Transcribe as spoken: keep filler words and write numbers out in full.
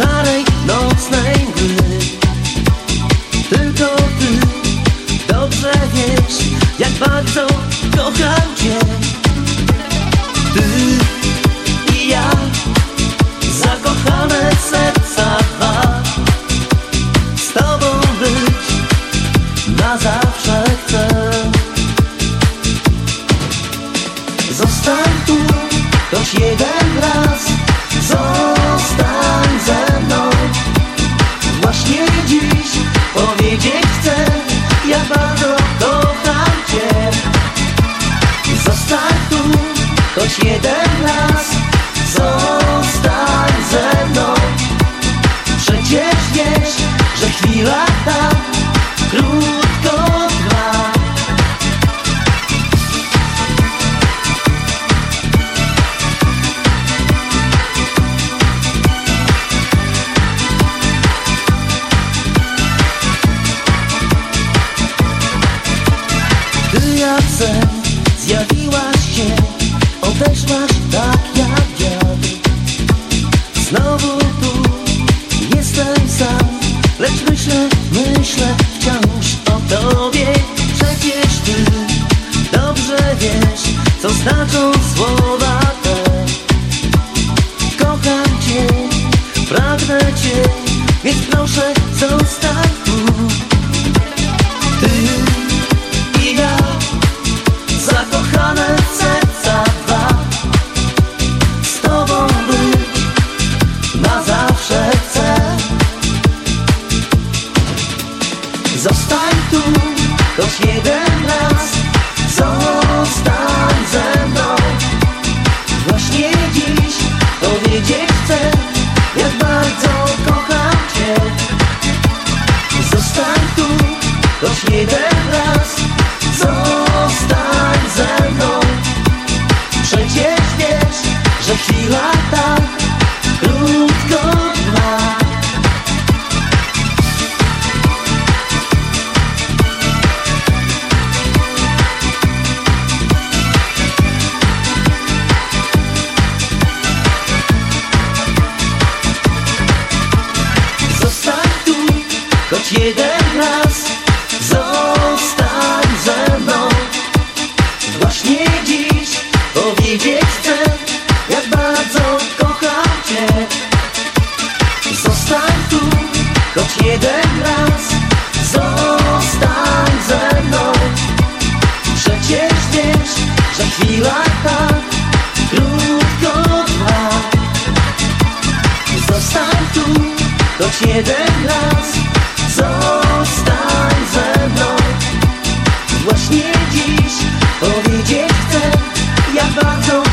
szarej nocnej mgły. Tylko ty dobrze wiesz, jak bardzo kocham cię. Ty i ja, zakochane serca dwa, z tobą być na zawsze chcę. Zostań tu choć jeden raz, zostań ze mną. Właśnie dziś powiedzieć chcę, jak bardzo kocham cię. Zostań tu choć jeden raz, zostań ze mną. Przecież wiesz, że chwila ta krótko trwa. Ty jak sen zjawiłaś się, odeszłaś tak jak wiatr. Znowu tu jestem sam, lecz myślę, myślę wciąż o tobie. Przecież ty dobrze wiesz, co znaczą słowa te. Kocham cię, pragnę cię, więc proszę zostań tu. Ty i ja, zakochane serca dwa, z tobą być na zawsze chcę. Zostań tu choć jeden raz, zostań ze mną. Właśnie dziś powiedzieć chcę, jak bardzo kocham cię. Zostań tu choć jeden raz, zostań ze mną. Przecież wiesz, że chwila ta krótko trwa. Zostań tu choć jeden raz, zostań ze mną. Właśnie dziś powiedzieć chcę, jak bardzo kocham cię. Zostań tu choć jeden raz, zostań ze mną. Przecież wiesz, że chwila ta krótko trwa. Zostań tu choć jeden raz, zostań ze mną. Właśnie dziś powiedzieć chcę, jak bardzo